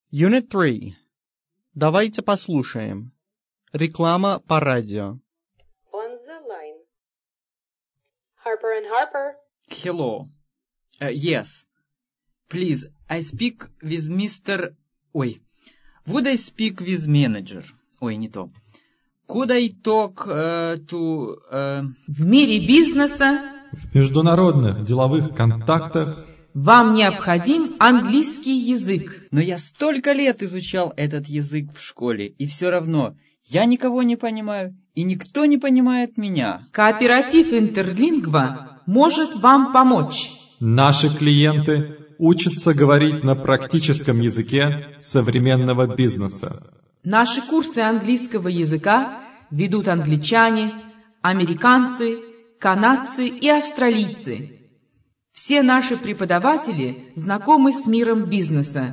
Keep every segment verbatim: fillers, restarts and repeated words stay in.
Unit три. Давайте послушаем. Реклама по радио. On the line. Harper and Harper. Hello. Uh, yes. Please, I speak with Mister Ой. Would I speak with manager? Ой, не то. Could I talk uh, to... Uh... В мире бизнеса, в международных деловых контактах вам необходим английский язык. Но я столько лет изучал этот язык в школе, и все равно я никого не понимаю, и никто не понимает меня. Кооператив Интерлингва может вам помочь. Наши клиенты учатся говорить на практическом языке современного бизнеса. Наши курсы английского языка ведут англичане, американцы, канадцы и австралийцы. Все наши преподаватели знакомы с миром бизнеса,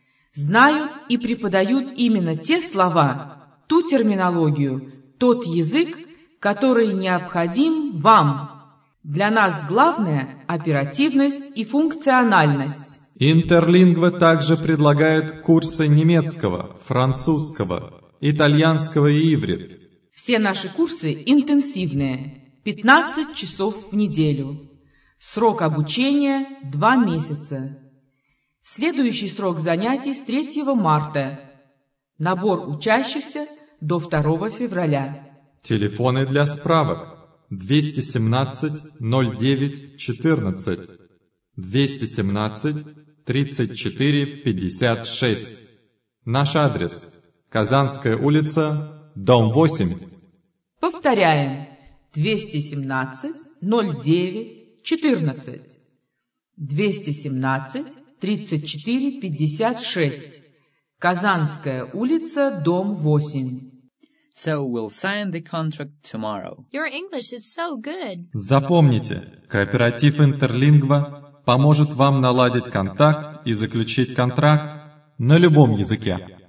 знают и преподают именно те слова, ту терминологию, тот язык, который необходим вам. Для нас главное – оперативность и функциональность. Интерлингва также предлагает курсы немецкого, французского, итальянского и иврит. Все наши курсы интенсивные, пятнадцать часов в неделю. Срок обучения – два месяца. Следующий срок занятий с третьего марта. Набор учащихся до второго февраля. Телефоны для справок двести семнадцать ноль девять четырнадцать, двести семнадцать тридцать четыре пятьдесят шесть. Наш адрес – Казанская улица, дом восемь. Повторяем. двести семнадцать ноль девять четырнадцать. двести семнадцать тридцать четыре пятьдесят шесть. Казанская улица, дом восемь. So we'll sign the contract tomorrow. Your English is so good. Запомните, кооператив Интерлингва поможет вам наладить контакт и заключить контракт на любом языке.